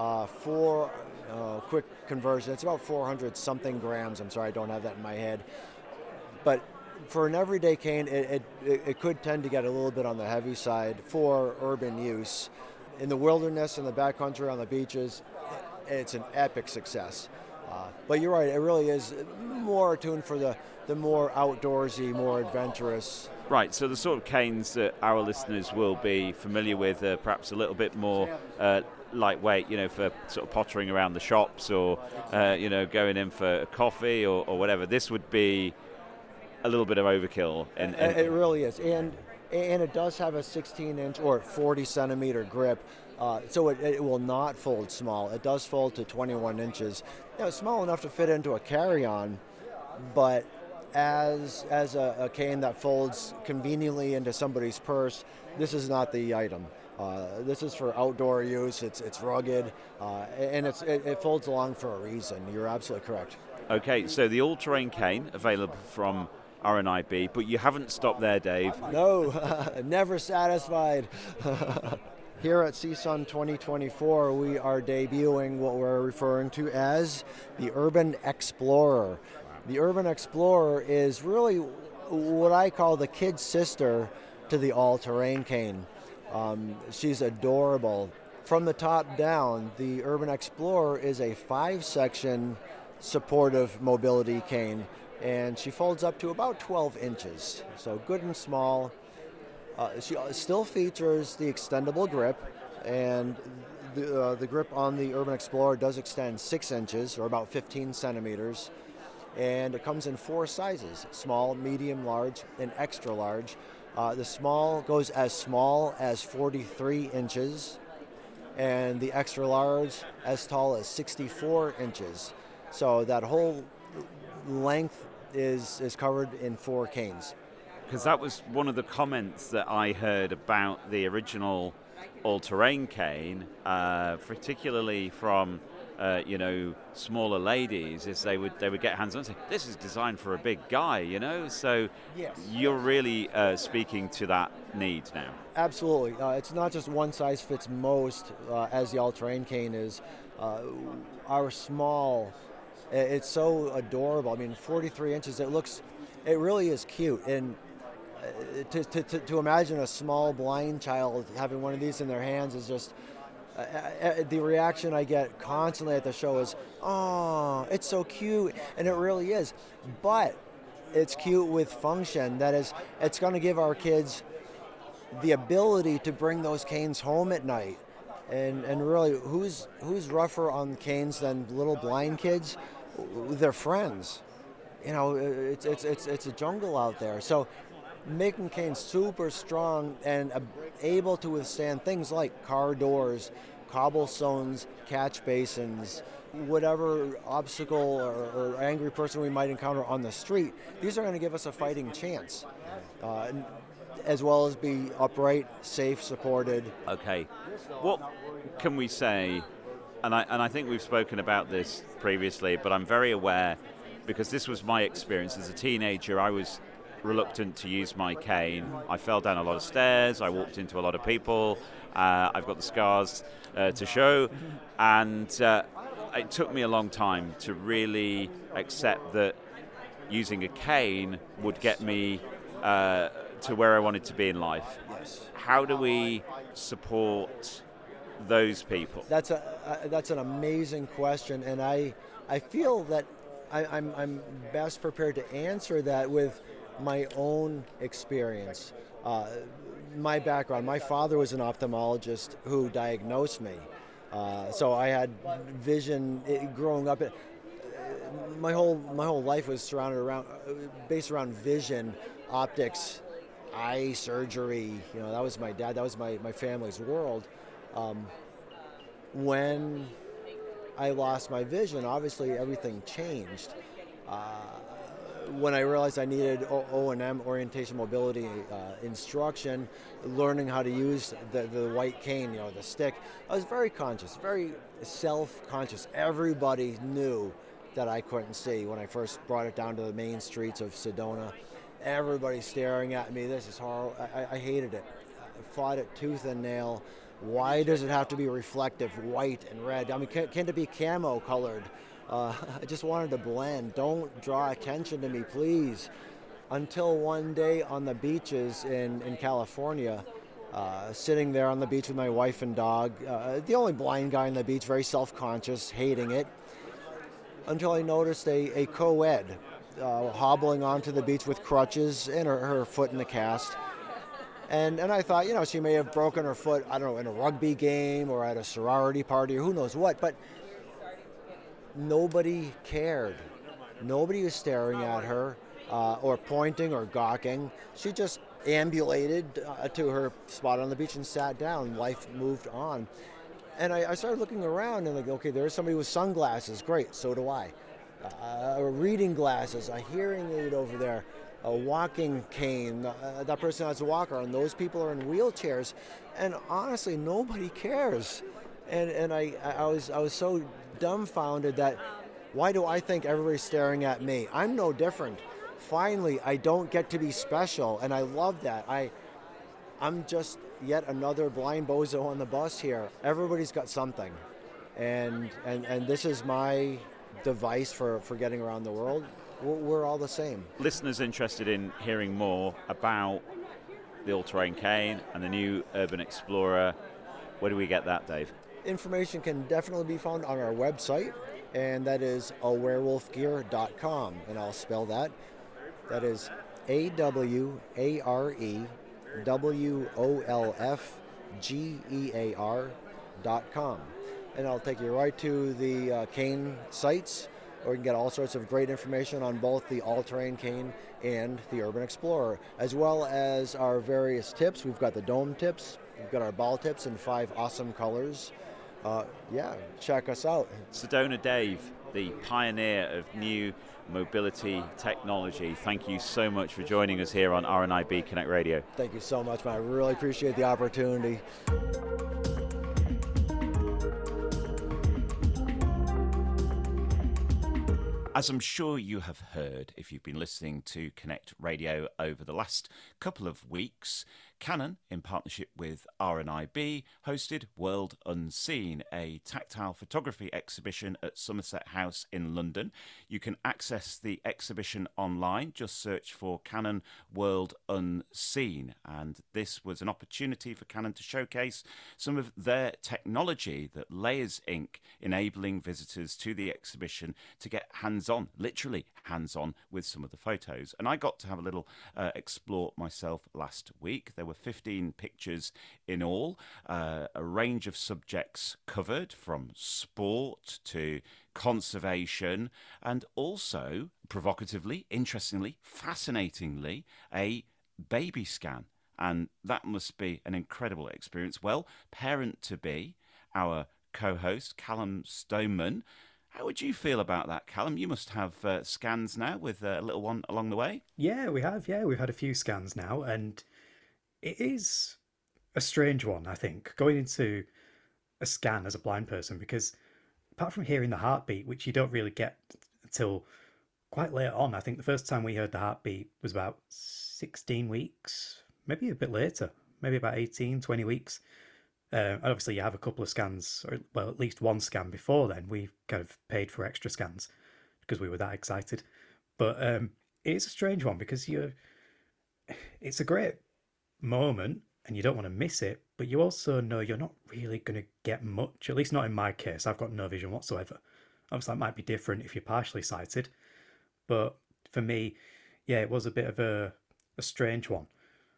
For quick conversion, it's about 400 something grams. I'm sorry, I don't have that in my head. But for an everyday cane, it could tend to get a little bit on the heavy side for urban use. In the wilderness, in the backcountry, on the beaches, it's an epic success. But you're right, it really is more attuned for the more outdoorsy, more adventurous. Right, so the sort of canes that our listeners will be familiar with are perhaps a little bit more lightweight, you know, for sort of pottering around the shops or, you know, going in for a coffee or whatever. This would be a little bit of overkill. It really is. And it does have a 16-inch or 40-centimeter grip, so it will not fold small. It does fold to 21 inches. You know, it's small enough to fit into a carry-on, but as a cane that folds conveniently into somebody's purse, this is not the item. This is for outdoor use. It's rugged, and it folds along for a reason. You're absolutely correct. Okay, so the all-terrain cane available from RNIB, but you haven't stopped there, Dave. No, never satisfied. Here at CSUN 2024, we are debuting what we're referring to as the Urban Explorer. The Urban Explorer is really what I call the kid sister to the all-terrain cane. She's adorable. From the top down, the Urban Explorer is a 5-section supportive mobility cane, and she folds up to about 12 inches, so good and small. She still features the extendable grip, and the grip on the Urban Explorer does extend 6 inches, or about 15 centimeters, and it comes in 4 sizes: small, medium, large, and extra large. The small goes as small as 43 inches, and the extra large as tall as 64 inches. So that whole length is covered in 4 canes. Because that was one of the comments that I heard about the original all-terrain cane, particularly from you know, smaller ladies, is they would get hands on and say, this is designed for a big guy, you know. So yes, you're really speaking to that need now. Absolutely. It's not just one size fits most, as the all-terrain cane is. Our small, it's so adorable. I mean, 43 inches. It really is cute. And to imagine a small blind child having one of these in their hands is just. The reaction I get constantly at the show is, oh, it's so cute, and it really is. But it's cute with function. That is, it's going to give our kids the ability to bring those canes home at night. And really, who's rougher on canes than little blind kids? their friends. You know, it's a jungle out there. So making canes super strong and able to withstand things like car doors, cobblestones, catch basins, whatever obstacle or angry person we might encounter on the street. These are going to give us a fighting chance, as well as be upright, safe, supported. Okay, what can we say? And I think we've spoken about this previously, but I'm very aware, because this was my experience as a teenager. I was reluctant to use my cane. I fell down a lot of stairs. I walked into a lot of people. I've got the scars to show, and it took me a long time to really accept that using a cane would get me to where I wanted to be in life. Yes. How do we support those people? That's an amazing question, and I feel that I'm best prepared to answer that with my own experience. My background, my father was an ophthalmologist who diagnosed me. So I had vision growing up. My whole life was based around vision, optics, eye surgery. You know, that was my dad. That was my family's world. When I lost my vision, obviously everything changed. When I realized I needed O&M, orientation mobility instruction, learning how to use the white cane, you know, the stick, I was very conscious, very self-conscious. Everybody knew that I couldn't see when I first brought it down to the main streets of Sedona. Everybody staring at me. This is horrible. I hated it. I fought it tooth and nail. Why does it have to be reflective, white and red? I mean, can't it be camo colored? I just wanted to blend. Don't draw attention to me, please. Until one day on the beaches in California, sitting there on the beach with my wife and dog, the only blind guy on the beach, very self-conscious, hating it, until I noticed a co-ed hobbling onto the beach with crutches and her foot in the cast. And I thought, you know, she may have broken her foot, I don't know, in a rugby game or at a sorority party or who knows what, but nobody cared. Nobody was staring at her or pointing or gawking. She just ambulated to her spot on the beach and sat down. Life moved on. And I started looking around and like, okay, there's somebody with sunglasses. Great, so do I. Reading glasses, a hearing aid over there, a walking cane, that person has a walker, and those people are in wheelchairs. And honestly, nobody cares. And I was so dumbfounded that why do I think everybody's staring at me? I'm no different. Finally, I don't get to be special, and I love that. I'm just yet another blind bozo on the bus here. Everybody's got something, and this is my device for getting around the world. We're all the same. Listeners interested in hearing more about the all-terrain cane and the new Urban Explorer, where do we get that, Dave? Information can definitely be found on our website, and that is awarewolfgear.com, and I'll spell that. That is AWAREWOLFGEAR.com. And I'll take you right to the cane sites, or you can get all sorts of great information on both the all-terrain cane and the Urban Explorer, as well as our various tips. We've got the dome tips, we've got our ball tips in 5 awesome colors. Check us out. Sedona Dave, the pioneer of new mobility technology, thank you so much for joining us here on RNIB Connect Radio. Thank you so much, man. I really appreciate the opportunity. As I'm sure you have heard if you've been listening to Connect Radio over the last couple of weeks, Canon, in partnership with RNIB, hosted World Unseen, a tactile photography exhibition at Somerset House in London. You can access the exhibition online. Just search for Canon World Unseen. And this was an opportunity for Canon to showcase some of their technology that layers ink, enabling visitors to the exhibition to get hands-on, literally hands-on, with some of the photos. And I got to have a little explore myself last week. There There were 15 pictures in all, a range of subjects covered from sport to conservation, and also, provocatively, interestingly, fascinatingly, a baby scan. And that must be an incredible experience. Well, parent to be, our co-host, Callum Stoneman. How would you feel about that, Callum? You must have scans now with a little one along the way. Yeah, we have. Yeah, we've had a few scans now, and it is a strange one, I think, going into a scan as a blind person, because apart from hearing the heartbeat, which you don't really get until quite late on, I think the first time we heard the heartbeat was about 16 weeks, maybe a bit later, maybe about 18, 20 weeks. And obviously, you have a couple of scans, or well, at least one scan before then. We kind of paid for extra scans because we were that excited. But it's a strange one because it's a great moment and you don't want to miss it, but you also know you're not really going to get much, at least not in my case. I've got no vision whatsoever. Obviously, that might be different if you're partially sighted. But for me, yeah, it was a bit of a strange one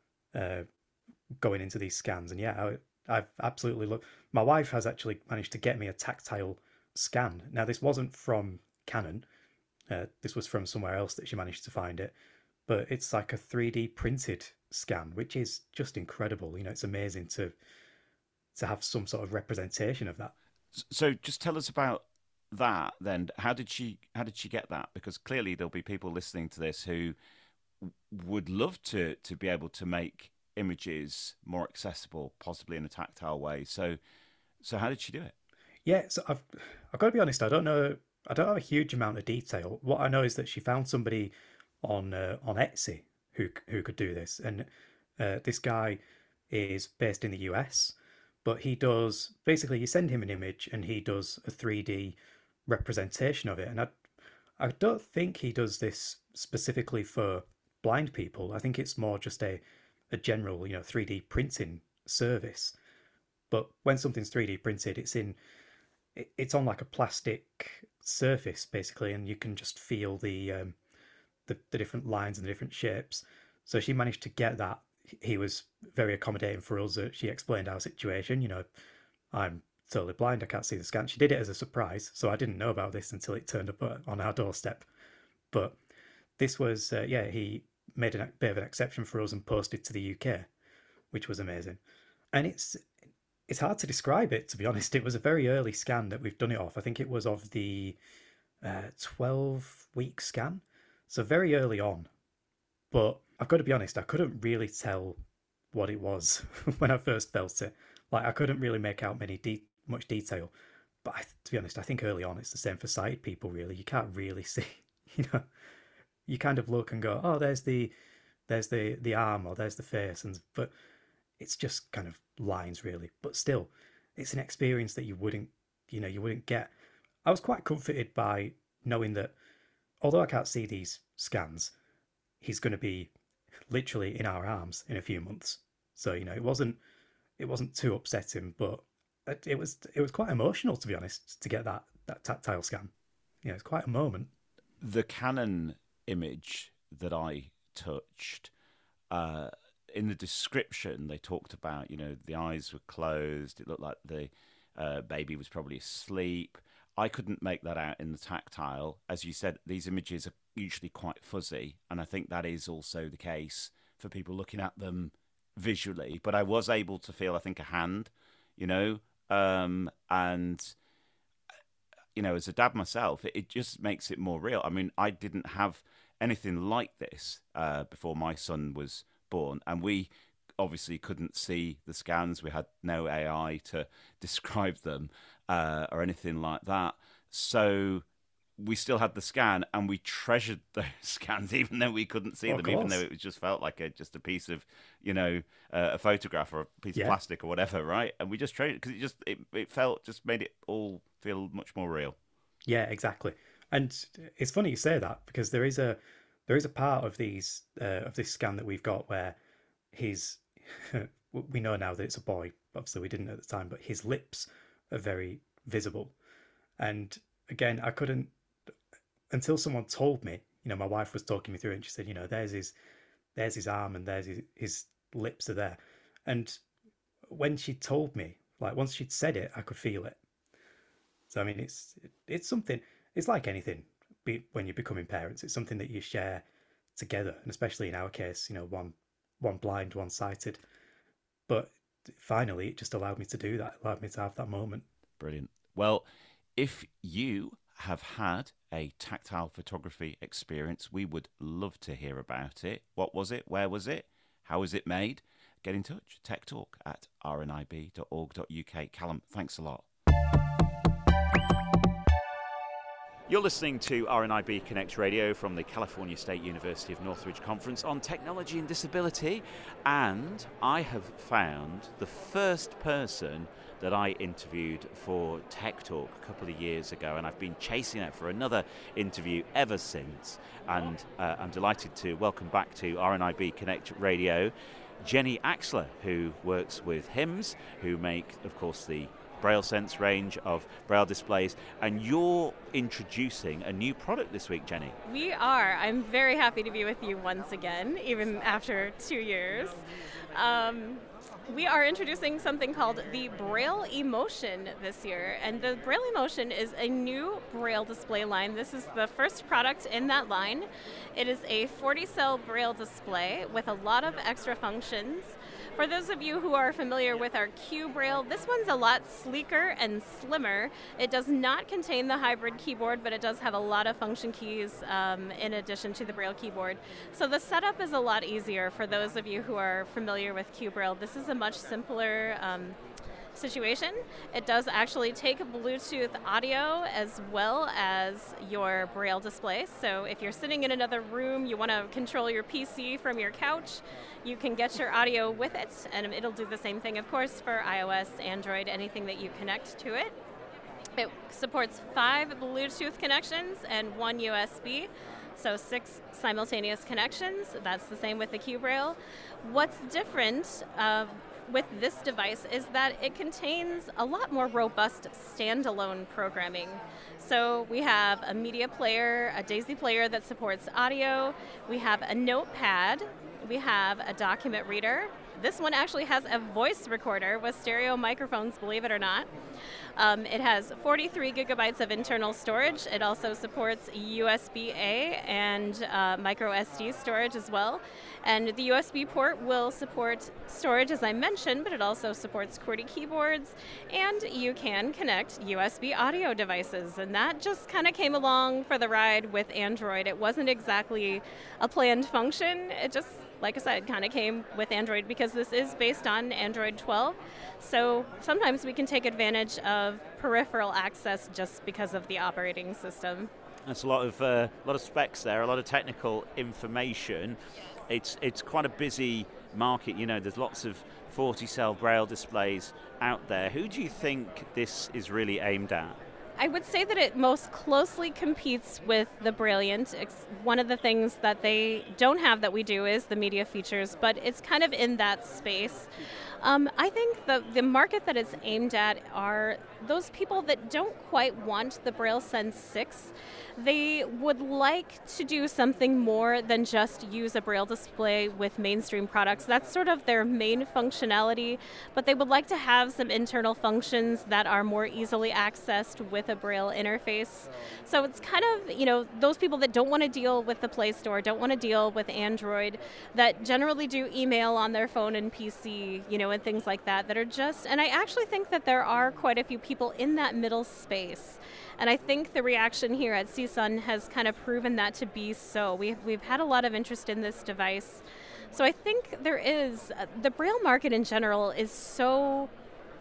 going into these scans. And yeah, I've absolutely looked. My wife has actually managed to get me a tactile scan. Now, this wasn't from Canon. This was from somewhere else that she managed to find it. But it's like a 3D printed scan, which is just incredible. You know, it's amazing to have some sort of representation of that. So just tell us about that then. How did she get that? Because clearly there'll be people listening to this who would love to be able to make images more accessible, possibly in a tactile way. So how did she do it? Yeah, so I've got to be honest. I don't know. I don't have a huge amount of detail. What I know is that she found somebody on Etsy who could do this, and this guy is based in the US, but he does basically you send him an image and he does a 3D representation of it. And I don't think he does this specifically for blind people. I think it's more just a general, 3D printing service. But when something's 3D printed, it's on like a plastic surface basically, and you can just feel the different lines and the different shapes. So she managed to get that. He was very accommodating for us. She explained our situation. I'm totally blind. I can't see the scan. She did it as a surprise, so I didn't know about this until it turned up on our doorstep. But this was, he made a bit of an exception for us and posted to the UK, which was amazing. And it's hard to describe it, to be honest. It was a very early scan that we've done it off. I think it was of the 12-week scan, so very early on. But I've got to be honest, I couldn't really tell what it was when I first felt it. Like, I couldn't really make out much detail. But to be honest, I think early on it's the same for sighted people, really. You can't really see, you kind of look and go, oh, there's the arm, or there's the face, but it's just kind of lines, really. But still, it's an experience that you wouldn't get. I was quite comforted by knowing that although I can't see these scans, he's going to be literally in our arms in a few months. So it wasn't too upsetting, but it was quite emotional, to be honest, to get that tactile scan. It's quite a moment. The Canon image that I touched, in the description they talked about, the eyes were closed. It looked like the baby was probably asleep. I couldn't make that out in the tactile. As you said, these images are usually quite fuzzy, and I think that is also the case for people looking at them visually. But I was able to feel, I think, a hand, and as a dad myself, it just makes it more real. I mean, I didn't have anything like this before my son was born, and we obviously couldn't see the scans. We had no AI to describe them or anything like that. So we still had the scan, and we treasured those scans, even though we couldn't see them, even though it just felt like just a piece of, a photograph or a piece of plastic or whatever, right? And we just treasured it because it made it all feel much more real. Yeah, exactly. And it's funny you say that, because there is a part of this scan that we've got where we know now that it's a boy. Obviously, we didn't at the time, but his lips are very visible. And again, I couldn't, until someone told me. My wife was talking me through it, and she said, there's his arm and there's lips are there. And when she told me, like once she'd said it, I could feel it. So I mean, it's something. It's like anything. When you're becoming parents, it's something that you share together, and especially in our case, one blind, one sighted. But finally, it just allowed me to do that. It allowed me to have that moment. Brilliant. Well, if you have had a tactile photography experience, we would love to hear about it. What was it? Where was it? How was it made? Get in touch. techtalk@rnib.org.uk. Callum, thanks a lot. You're listening to RNIB Connect Radio from the California State University of Northridge Conference on Technology and Disability, and I have found the first person that I interviewed for Tech Talk a couple of years ago, and I've been chasing it for another interview ever since, and I'm delighted to welcome back to RNIB Connect Radio Jenny Axler, who works with HIMSS, who make, of course, the BrailleSense range of Braille displays, and you're introducing a new product this week, Jenny. We are. I'm very happy to be with you once again, even after 2 years. We are introducing something called the Braille Emotion this year, and the Braille Emotion is a new Braille display line. This is the first product in that line. It is a 40-cell Braille display with a lot of extra functions. For those of you who are familiar with our Q Braille, this one's a lot sleeker and slimmer. It does not contain the hybrid keyboard, but it does have a lot of function keys in addition to the Braille keyboard. So the setup is a lot easier for those of you who are familiar with Q Braille. This is a much simpler situation. It does actually take Bluetooth audio as well as your Braille display. So if you're sitting in another room, you want to control your PC from your couch, you can get your audio with it, and it'll do the same thing, of course, for iOS, Android, anything that you connect to it. It supports 5 Bluetooth connections and 1 USB, so 6 simultaneous connections. That's the same with the Q Braille. What's different with this device is that it contains a lot more robust standalone programming. So we have a media player, a DAISY player that supports audio, we have a notepad, we have a document reader. This one actually has a voice recorder with stereo microphones, believe it or not. It has 43 gigabytes of internal storage. It also supports USB-A and micro SD storage as well. And the USB port will support storage, as I mentioned, but it also supports QWERTY keyboards, and you can connect USB audio devices. And that just kind of came along for the ride with Android. It wasn't exactly a planned function. It just, like I said, kind of came with Android because this is based on Android 12. So sometimes we can take advantage of peripheral access just because of the operating system. That's a lot of specs there, a lot of technical information. It's quite a busy market. There's lots of 40-cell Braille displays out there. Who do you think this is really aimed at? I would say that it most closely competes with the Brailliant. One of the things that they don't have that we do is the media features, but it's kind of in that space. I think the market that it's aimed at are those people that don't quite want the BrailleSense 6. They would like to do something more than just use a Braille display with mainstream products. That's sort of their main functionality, but they would like to have some internal functions that are more easily accessed with a Braille interface. So it's kind of, those people that don't want to deal with the Play Store, don't want to deal with Android, that generally do email on their phone and PC, and things like that are just, and I actually think that there are quite a few people in that middle space. And I think the reaction here at CSUN has kind of proven that to be so. We've had a lot of interest in this device. So I think there is, the Braille market in general is so,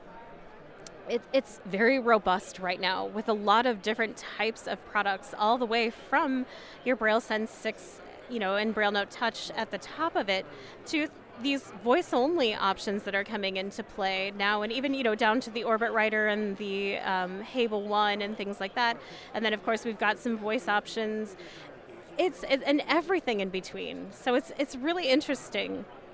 it's very robust right now with a lot of different types of products, all the way from your BrailleSense 6, and BrailleNote Touch at the top of it, to these voice-only options that are coming into play now, and even down to the Orbit Writer and the Hable One and things like that. And then of course we've got some voice options. It's and everything in between. So it's really interesting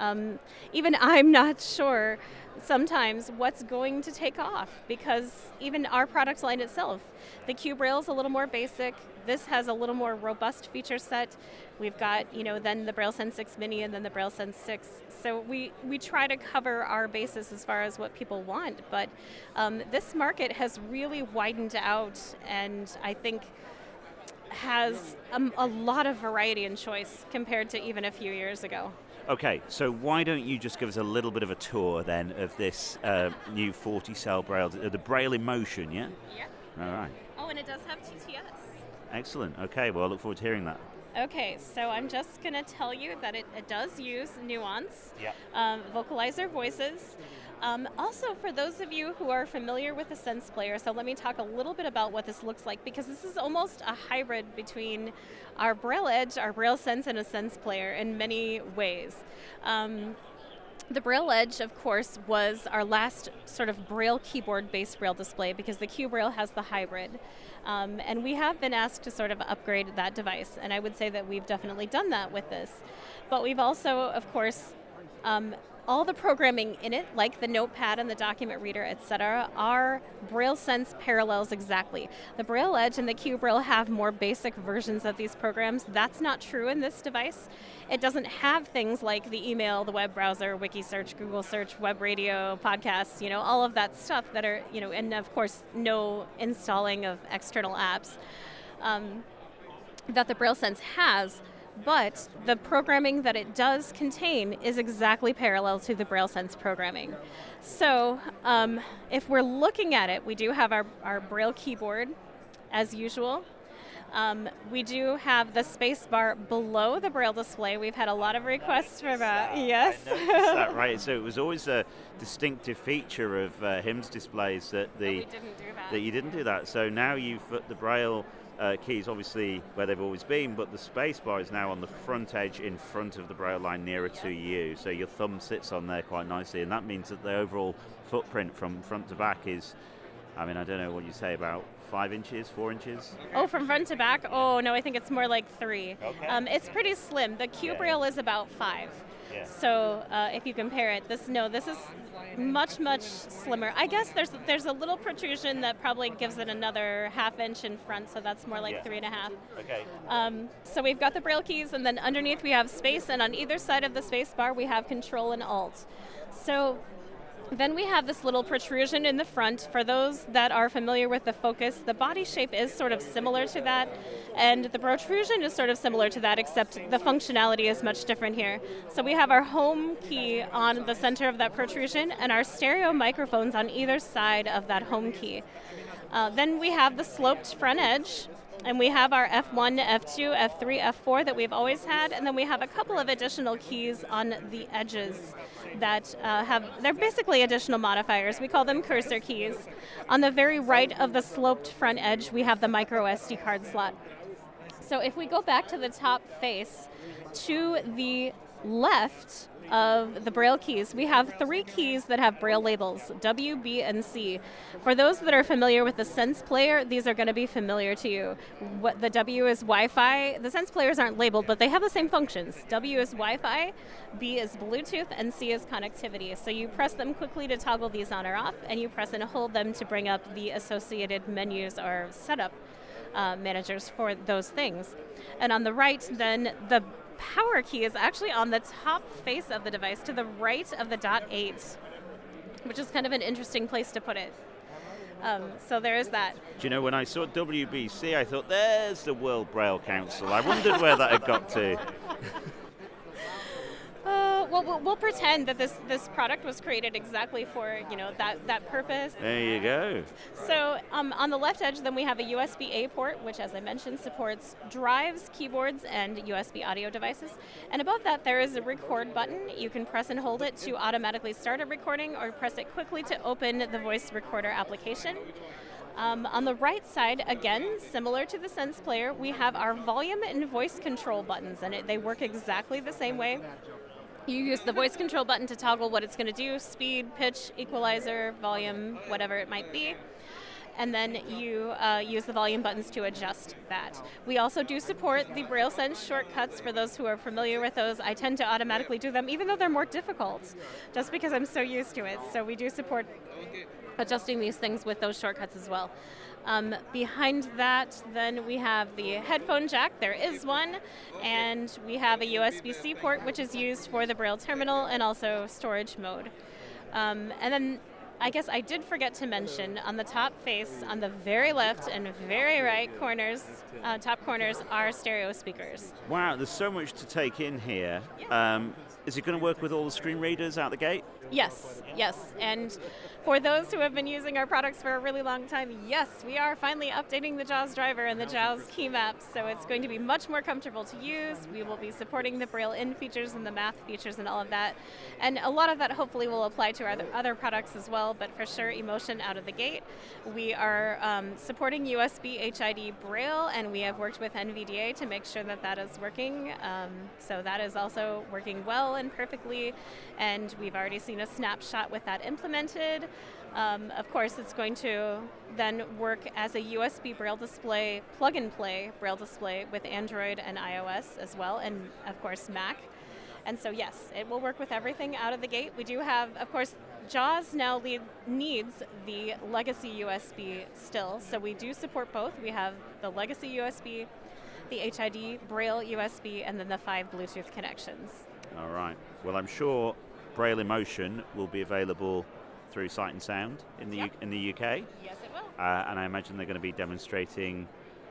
Even I'm not sure sometimes what's going to take off, because even our product line itself, the Q Braille is a little more basic. This has a little more robust feature set. We've got, then the BrailleSense 6 Mini and then the BrailleSense 6. So we try to cover our bases as far as what people want, but this market has really widened out, and I think has a lot of variety and choice compared to even a few years ago. Okay, so why don't you just give us a little bit of a tour then of this new 40-cell Braille, the Braille Emotion, yeah? Yeah. All right. Oh, and it does have TTS. Excellent. Okay, well, I look forward to hearing that. Okay, so I'm just going to tell you that it does use Nuance, vocalizer voices. Also, for those of you who are familiar with the Sense Player, so let me talk a little bit about what this looks like, because this is almost a hybrid between our Braille Edge, our BrailleSense, and a Sense Player in many ways. The Braille Edge, of course, was our last sort of Braille keyboard-based Braille display, because the Q Braille has the hybrid. And we have been asked to sort of upgrade that device, and I would say that we've definitely done that with this. But we've also, of course, all the programming in it, like the notepad and the document reader, etc., are BrailleSense parallels exactly. The Braille Edge and the Q Braille have more basic versions of these programs. That's not true in this device. It doesn't have things like the email, the web browser, wiki search, Google search, web radio, podcasts, all of that stuff that are, and of course no installing of external apps that the BrailleSense has. But the programming that it does contain is exactly parallel to the BrailleSense programming. So if we're looking at it, we do have our Braille keyboard as usual. We do have the space bar below the Braille display. We've had a lot of requests for that. Yes. I noticed that, right. So it was always a distinctive feature of HIMSS displays that you didn't do that. So now you've put the Braille keys obviously where they've always been, but the space bar is now on the front edge in front of the Braille line nearer to you, so your thumb sits on there quite nicely, and that means that the overall footprint from front to back is, I don't know what you say, about 5 inches, 4 inches? Oh, from front to back? Oh, no, I think it's more like 3. Okay. It's pretty slim. The Q Braille is about 5. Yeah. So if you compare it, this is much, much slimmer. I guess there's a little protrusion that probably gives it another ½ inch in front, so that's more like 3.5. Okay. So we've got the Braille keys, and then underneath we have space, and on either side of the space bar we have Control and Alt. So then we have this little protrusion in the front. For those that are familiar with the Focus, the body shape is sort of similar to that, and the protrusion is sort of similar to that, except the functionality is much different here. So we have our home key on the center of that protrusion, and our stereo microphones on either side of that home key. Then we have the sloped front edge, and we have our F1, F2, F3, F4 that we've always had, and then we have a couple of additional keys on the edges that they're basically additional modifiers. We call them cursor keys. On the very right of the sloped front edge, we have the micro SD card slot. So if we go back to the top face, to the left of the Braille keys, we have 3 keys that have Braille labels, W, B, and C. For those that are familiar with the Sense Player, these are going to be familiar to you. What the W is Wi-Fi. The Sense Players aren't labeled, but they have the same functions. W is Wi-Fi, B is Bluetooth, and C is connectivity. So you press them quickly to toggle these on or off, and you press and hold them to bring up the associated menus or setup managers for those things. And on the right, then, the power key is actually on the top face of the device to the right of the .8, which is kind of an interesting place to put it. So there is that. Do you know, when I saw WBC, I thought, there's the World Braille Council. I wondered where that had got to. Well, we'll pretend that this product was created exactly for that purpose. There you go. So on the left edge, then we have a USB-A port, which, as I mentioned, supports drives, keyboards, and USB audio devices. And above that, there is a record button. You can press and hold it to automatically start a recording, or press it quickly to open the voice recorder application. On the right side, again, similar to the Sense Player, we have our volume and voice control buttons, and they work exactly the same way. You use the voice control button to toggle what it's going to do, speed, pitch, equalizer, volume, whatever it might be. and then you use the volume buttons to adjust that. We also do support the Braille Sense shortcuts for those who are familiar with those. I tend to automatically do them, even though they're more difficult, just because I'm so used to it. So we do support adjusting these things with those shortcuts as well. Behind that, then we have the headphone jack. There is one, and we have a USB-C port, which is used for the Braille terminal and also storage mode. And then I guess I did forget to mention on the top face, on the very left and very right corners, top corners, are stereo speakers. Wow, there's so much to take in here. Is it going to work with all the screen readers out the gate? Yes. And for those who have been using our products for a really long time, yes, we are finally updating the JAWS driver and the JAWS key maps, so it's going to be much more comfortable to use. We will be supporting the Braille In features and the math features and all of that. And a lot of that hopefully will apply to our other products as well, but for sure, Emotion out of the gate. We are supporting USB HID Braille, and we have worked with NVDA to make sure that that is working. So that is also working well and perfectly, and we've already seen a snapshot with that implemented. Of course, it's going to then work as a USB Braille display, plug-and-play Braille display with Android and iOS as well, and of course Mac. And so yes, it will work with everything out of the gate. We do have, of course, JAWS now needs the legacy USB still, so we do support both. We have the legacy USB, the HID Braille USB, and then the 5 Bluetooth connections. All right. Well, I'm sure Braille Emotion will be available through Sight and Sound in the in the UK. Yes, it will. And I imagine they're going to be demonstrating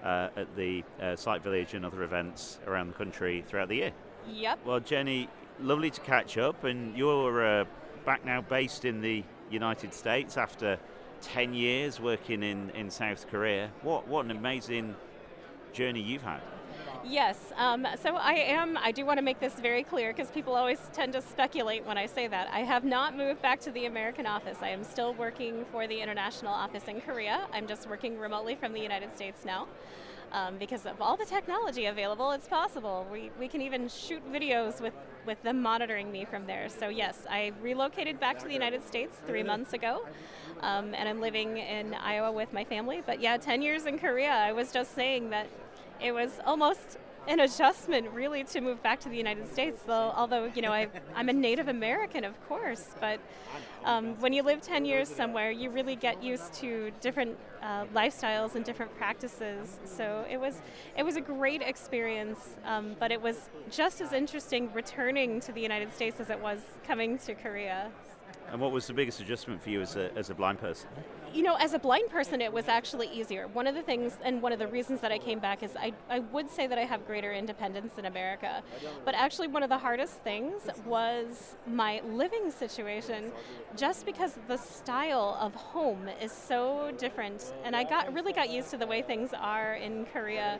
at the Sight Village and other events around the country throughout the year. Yep. Well, Jenny, lovely to catch up, and you're back now based in the United States after 10 years working in South Korea. What an amazing journey you've had. Yes, so I do want to make this very clear because people always tend to speculate when I say that. I have not moved back to the American office. I am still working for the international office in Korea. I'm just working remotely from the United States now. Because of all the technology available, it's possible. We can even shoot videos with them monitoring me from there. So yes, I relocated back to the United States 3 months ago, and I'm living in Iowa with my family. But yeah, 10 years in Korea. I was just saying that it was almost an adjustment, really, to move back to the United States. Although, I'm a Native American, of course, but when you live 10 years somewhere, you really get used to different lifestyles and different practices. So it was a great experience, but it was just as interesting returning to the United States as it was coming to Korea. And what was the biggest adjustment for you as a blind person? As a blind person, it was actually easier. One of the things and one of the reasons that I came back is I would say that I have greater independence in America. But actually one of the hardest things was my living situation, just because the style of home is so different. And I really got used to the way things are in Korea.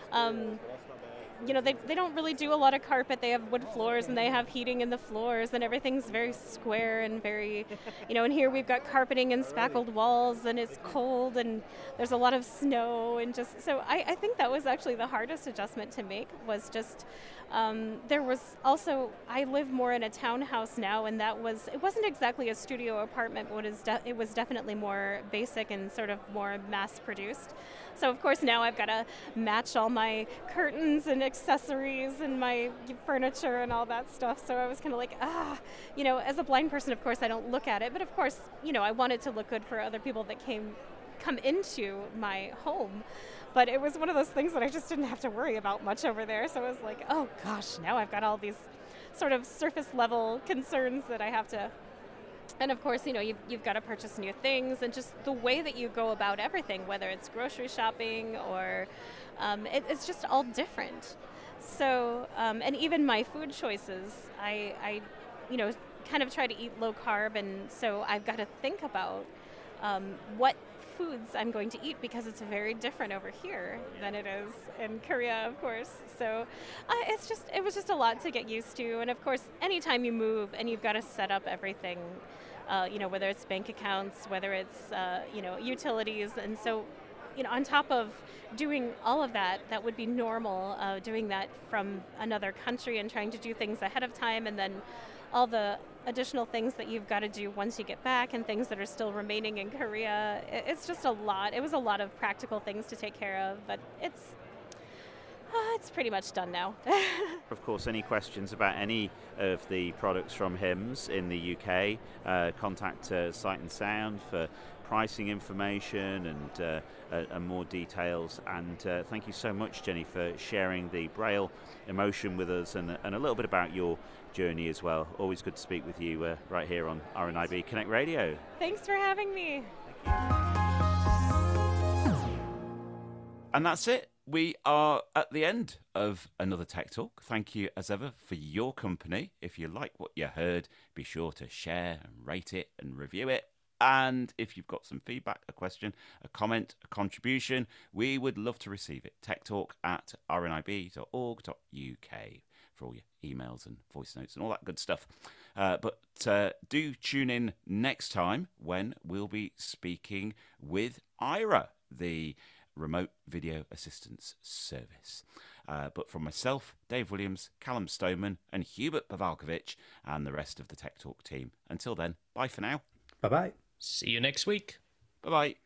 They don't really do a lot of carpet. They have wood floors and they have heating in the floors and everything's very square and very, and here we've got carpeting and spackled walls and it's cold and there's a lot of snow and so I think that was actually the hardest adjustment to make was just, there was also, I live more in a townhouse now and it wasn't exactly a studio apartment, but it was definitely more basic and sort of more mass produced. So of course now I've got to match all my curtains and accessories and my furniture and all that stuff. So I was kind of like, as a blind person, of course I don't look at it, but of course, I wanted to look good for other people that come into my home. But it was one of those things that I just didn't have to worry about much over there. So I was like, oh gosh, now I've got all these sort of surface level concerns that I have to. And of course, you've got to purchase new things and just the way that you go about everything, whether it's grocery shopping or it's just all different. So, and even my food choices, I kind of try to eat low carb. And so I've got to think about what foods I'm going to eat because it's very different over here than it is in Korea, of course. So it was just a lot to get used to. And of course, anytime you move and you've got to set up everything, whether it's bank accounts, whether it's, utilities. And so, on top of doing all of that would be normal, doing that from another country and trying to do things ahead of time and then all the additional things that you've got to do once you get back and things that are still remaining in Korea. It's just a lot. It was a lot of practical things to take care of, but it's pretty much done now. Of course, any questions about any of the products from HIMSS in the UK, contact Sight and Sound for pricing information and more details. And thank you so much, Jenny, for sharing the Braille emotion with us and a little bit about your journey as well. Always good to speak with you right here on RNIB Connect Radio. Thanks for having me. And that's it. We are at the end of another Tech Talk. Thank you, as ever, for your company. If you like what you heard, be sure to share and rate it and review it. And if you've got some feedback, a question, a comment, a contribution, we would love to receive it. techtalk@rnib.org.uk for all your emails and voice notes and all that good stuff. But do tune in next time when we'll be speaking with Aira, the remote video assistance service. But from myself, Dave Williams, Callum Stoneman and Hubert Pavalkovich and the rest of the Tech Talk team. Until then, bye for now. Bye-bye. See you next week. Bye-bye.